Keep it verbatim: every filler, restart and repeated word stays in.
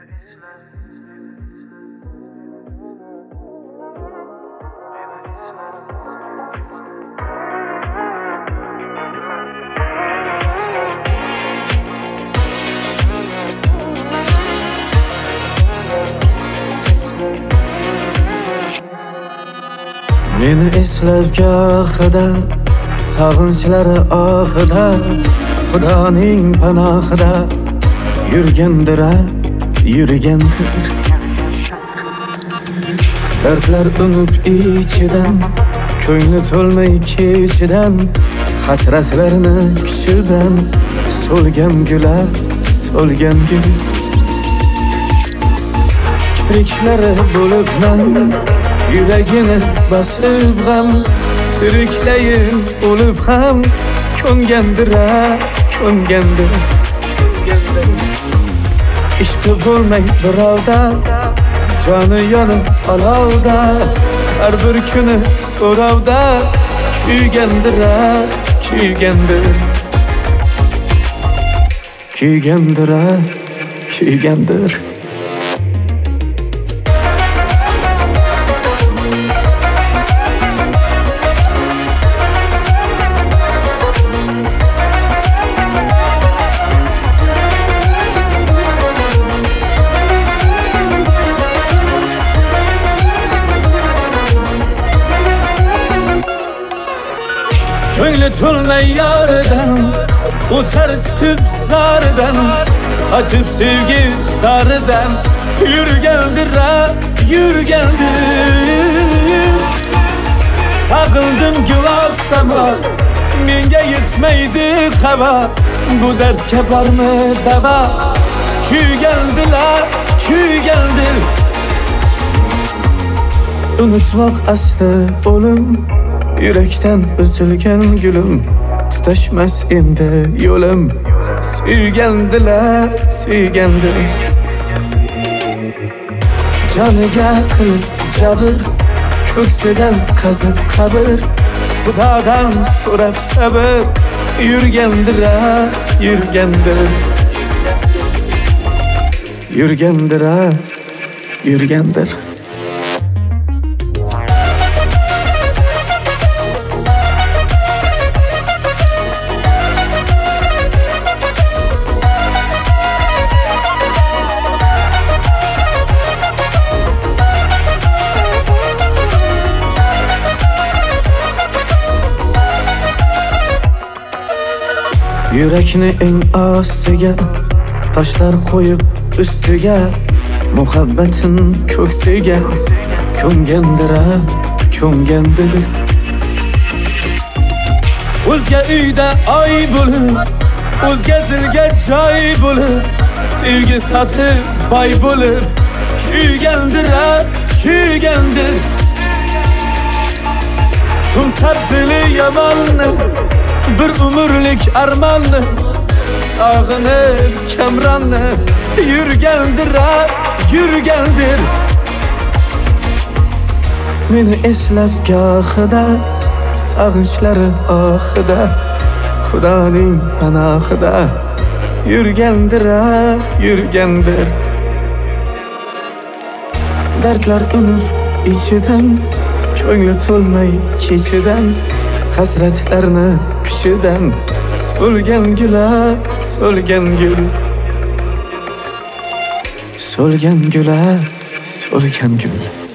Meni eslab gohida, sog'inchlari ohida, Xudoning panohida yurgandir, yurgandir. Dardlar unib ichidan, ko'ngli to'lmay kechidan, hasratlarni kuchidan so'lgan gullar, so'lgan gul. Kipriklari bo'lib man yuragini basib g'am, tiriklayin o'lib ham ko'ngandir, ko'ngandir. Ishqi bo'lmay birovda, joni yonib olovda, har bir kuni so'rovda kuygandir, kuygandir. Kuygandir, kuygandir. Ko'ngli to'lmay yoridan, o'tar chiqib zaridan, qochib sevgi daridan yurgandir, yurgandir. Sog'indim guvoh samo, menga yetmaydi qava, bu dardga bormi davo? Kuygandilar, kuygandir. Unutmoq asli o'lim, yurakdan uzilgan gulim, tutashmas endi yo'lim. Suygandilar, suygandim. Joniga qilib jabr, ko'ksidan qazib qabr, Xudodan so'rab sabr, yurgandir, yurgandir. Yurgandir, yurgandir. Yurakni eng ostiga toshlar qo'yib ustiga, muhabbatin ko'ksiga ko'ngandir, ko'ngandir. O'zga uyda oy bo'lib, o'zga dilga joy bo'lib, sevgi sotib boy bo'lib kuygandir, kuygandir. Tumsab dili yomonni, bir umrlik armonni, sog'inib kamronni yurgandir, yurgandir. Meni eslab gohida, sog'inchlari ohida, Xudoning panohida yurgandir, yurgandir. Dardlar unib ichidan, ko'ngli to'lmay kechidan, hasratlarni kuchidan so'lgan gullar, so'lgan gul. So'lgan gullar, so'lgan gul.